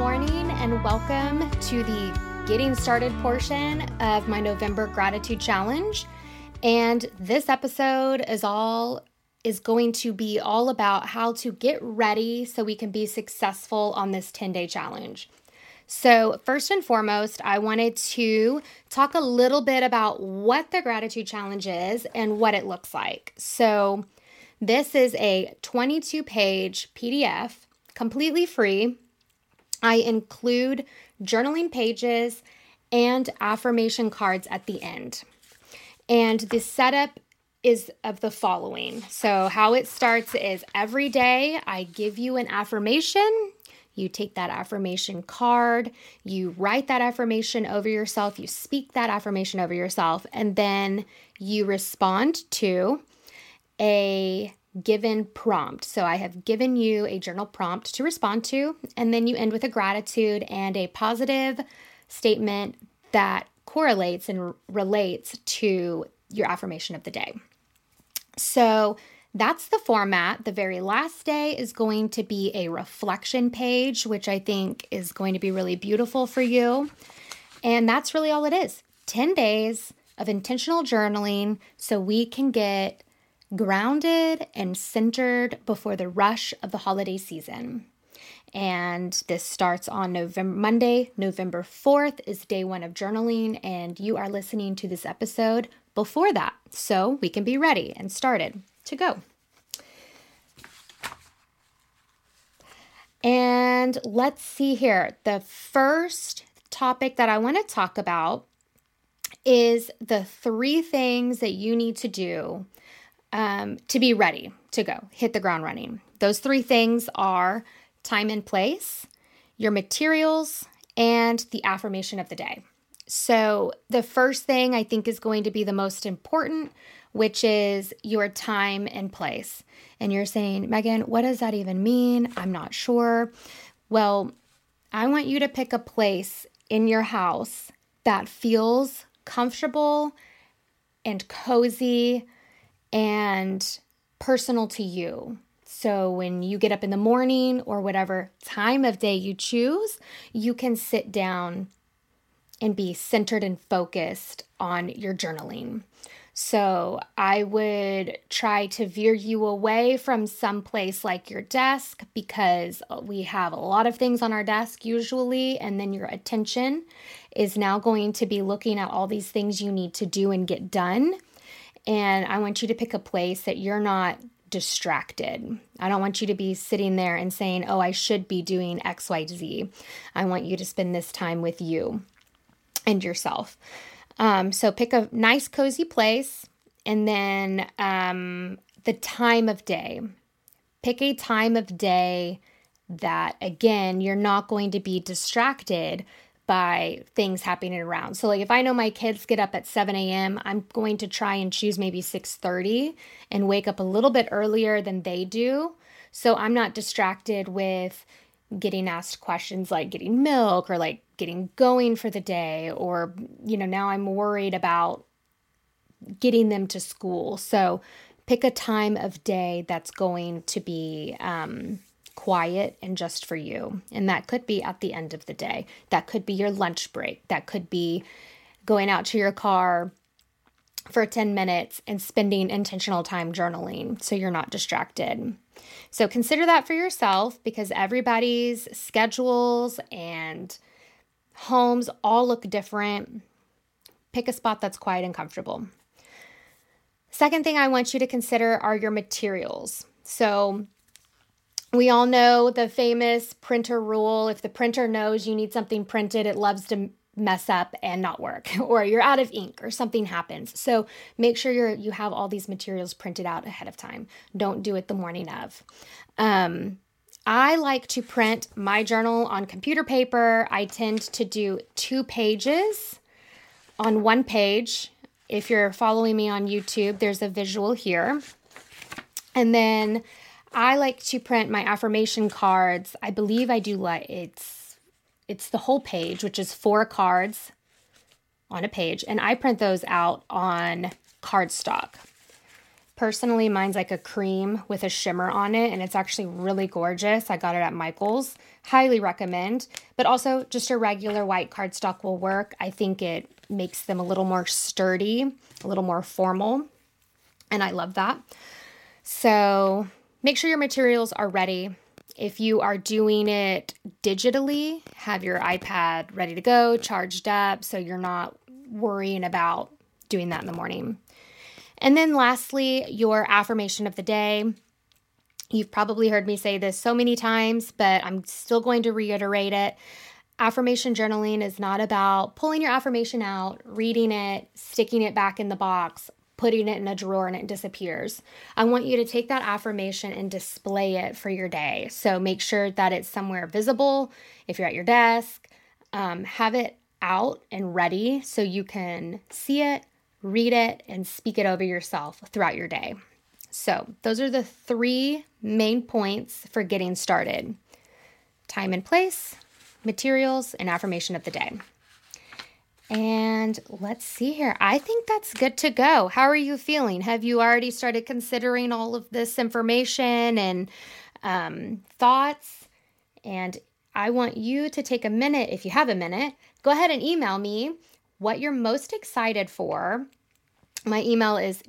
morning and welcome to the getting started portion of my November gratitude challenge. And this episode is going to be all about how to get ready so we can be successful on this 10-day challenge. So first and foremost, I wanted to talk a little bit about what the gratitude challenge is and what it looks like. So this is a 22-page PDF, completely free. I include journaling pages and affirmation cards at the end. And the setup is of the following. So how it starts is every day I give you an affirmation. You take that affirmation card, you write that affirmation over yourself, you speak that affirmation over yourself, and then you respond to a given prompt. So I have given you a journal prompt to respond to, and then you end with a gratitude and a positive statement that correlates and relates to your affirmation of the day. So that's the format. The very last day is going to be a reflection page, which I think is going to be really beautiful for you. And that's really all it is. 10 days of intentional journaling so we can get grounded and centered before the rush of the holiday season. And this starts on Monday, November 4th is day one of journaling, and you are listening to this episode before that, so we can be ready and started to go. And let's see here. The first topic that I want to talk about is the 3 things that you need to do to be ready to go, hit the ground running. Those 3 things are time and place, your materials, and the affirmation of the day. So the first thing I think is going to be the most important, which is your time and place. And you're saying, Megan, what does that even mean? I'm not sure. Well, I want you to pick a place in your house that feels comfortable and cozy and personal to you. So when you get up in the morning or whatever time of day you choose, you can sit down and be centered and focused on your journaling. So I would try to veer you away from some place like your desk, because we have a lot of things on our desk usually, and then your attention is now going to be looking at all these things you need to do and get done. And I want you to pick a place that you're not distracted. I don't want you to be sitting there and saying, oh, I should be doing X, Y, Z. I want you to spend this time with you and yourself. So pick a nice, cozy place, and then the time of day. Pick a time of day that, again, you're not going to be distracted by things happening around. So like if I know my kids get up at 7 a.m., I'm going to try and choose maybe 6:30 and wake up a little bit earlier than they do. So I'm not distracted with getting asked questions like getting milk or like getting going for the day, or, now I'm worried about getting them to school. So pick a time of day that's going to be quiet and just for you. And that could be at the end of the day. That could be your lunch break. That could be going out to your car for 10 minutes and spending intentional time journaling so you're not distracted. So consider that for yourself, because everybody's schedules and homes all look different. Pick a spot that's quiet and comfortable. Second thing I want you to consider are your materials. So we all know the famous printer rule. If the printer knows you need something printed, it loves to mess up and not work, or you're out of ink or something happens. So make sure you have all these materials printed out ahead of time. Don't do it the morning of. I like to print my journal on computer paper. I tend to do 2 pages on 1 page. If you're following me on YouTube, there's a visual here. And then I like to print my affirmation cards. I believe I do it's the whole page, which is 4 cards on a page. And I print those out on cardstock. Personally, mine's like a cream with a shimmer on it, and it's actually really gorgeous. I got it at Michael's. Highly recommend. But also, just a regular white cardstock will work. I think it makes them a little more sturdy, a little more formal, and I love that. So make sure your materials are ready. If you are doing it digitally, have your iPad ready to go, charged up, so you're not worrying about doing that in the morning. And then lastly, your affirmation of the day. You've probably heard me say this so many times, but I'm still going to reiterate it. Affirmation journaling is not about pulling your affirmation out, reading it, sticking it back in the box, putting it in a drawer, and it disappears. I want you to take that affirmation and display it for your day. So make sure that it's somewhere visible. If you're at your desk, have it out and ready so you can see it, read it, and speak it over yourself throughout your day. So those are the 3 main points for getting started: time and place, materials, and affirmation of the day. And let's see here. I think that's good to go. How are you feeling? Have you already started considering all of this information and thoughts? And I want you to take a minute, if you have a minute, go ahead and email me what you're most excited for. My email is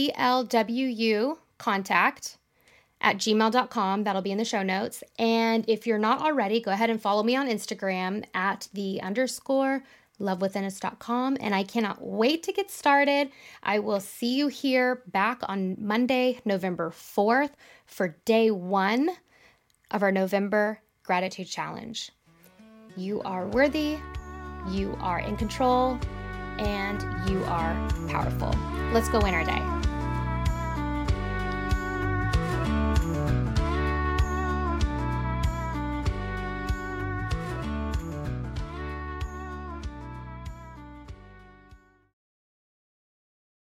tlwucontact@gmail.com. That'll be in the show notes. And if you're not already, go ahead and follow me on Instagram at @the_lovewithinus.com. And I cannot wait to get started. I will see you here back on Monday, November 4th for day 1 of our November Gratitude Challenge. You are worthy, you are in control, and you are powerful. Let's go win our day.